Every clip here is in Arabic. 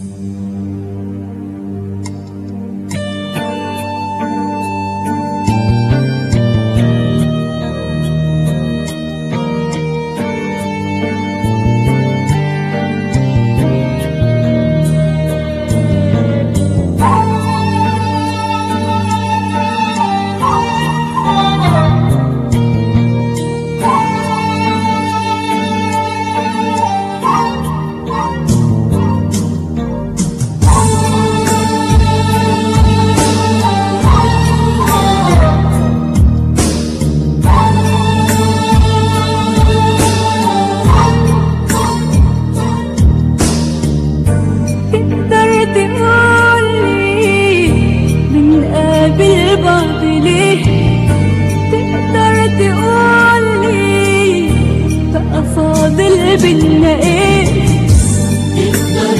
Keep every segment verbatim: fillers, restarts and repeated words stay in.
بينا ايه؟ تقدر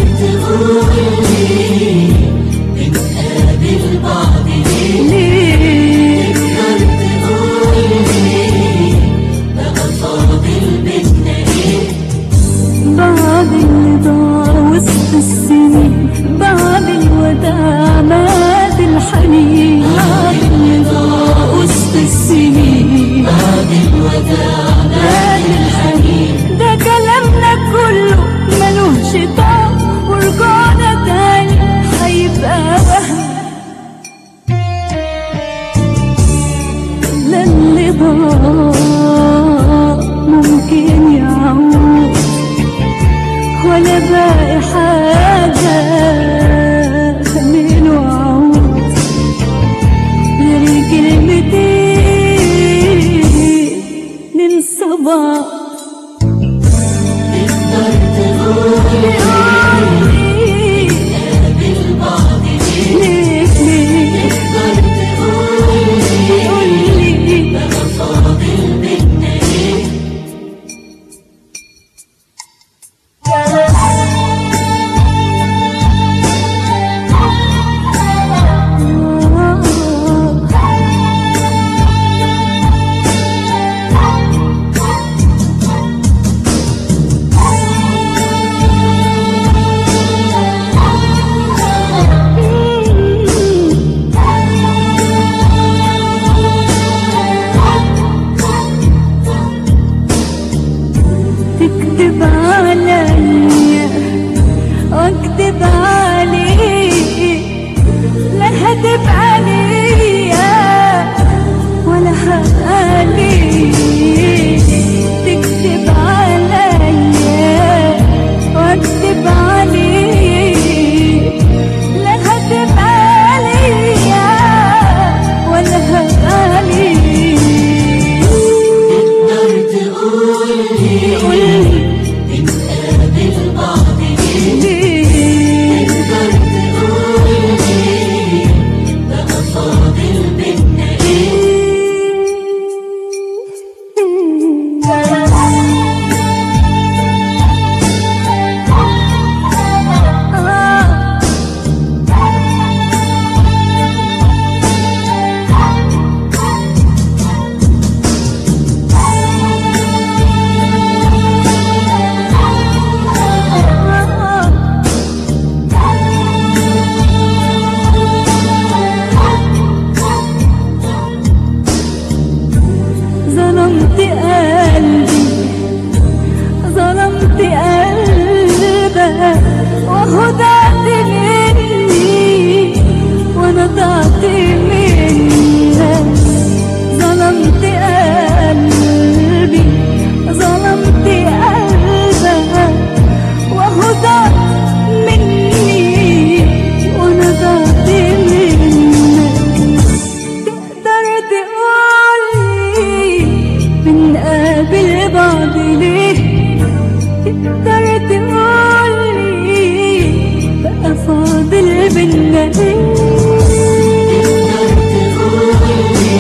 تقولي بنقابل بعض ليه؟ ليه؟ تقدر تقولي بقى فاضل بينا ايه؟ بعد اللي ضاع وسط السنين، بعد الوداع مات الحنين، بعد اللي ضاع وسط السنين، بعد الوداع مات الحنين. ده كلامنا كله ملوش طعم، ورجعنا تاني هيبقى وهم. لا اللي ضاع ممكن يعود، ولا باقي حاجة من وعود غير كلمتين ننسى بعض. تقدر تقولي نقابل بعض ليه؟ ليه؟ تقدر تقولي بقى فاضل بينا ايه؟ تكذب عليا واكذب عليك، لا هتبقى ليا ولا هبقى ليك. تكذب عليا واكذب عليك، لا هتبقى ليا ولا هبقى ليك. تقدر تقولي بنقابل بعض ليه؟ تقدر تقولي بقى فاضل بينا ظلمت قلبي، ظلمت قلبك، وهو ضعت مني وانا ضعت منك. ظلمت قلبي، ظلمت قلبك، وهو ضعت مني وانا ضعت منك. تقدر تقولي بنقابل بعض ليه؟ تقدر تقولي بقى فاضل بينا ايه؟ تقدر تقولي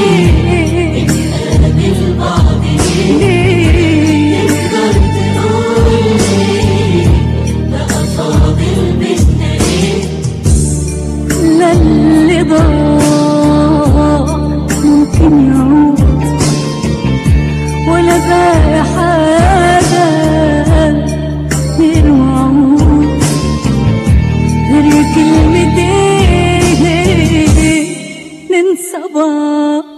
بنقابل بعض ليه؟ تقدر تقولي بقى فاضل بينا ايه؟ لا اللي ضاع ممكن يعود، ولا باقي حاجة من وعود صبا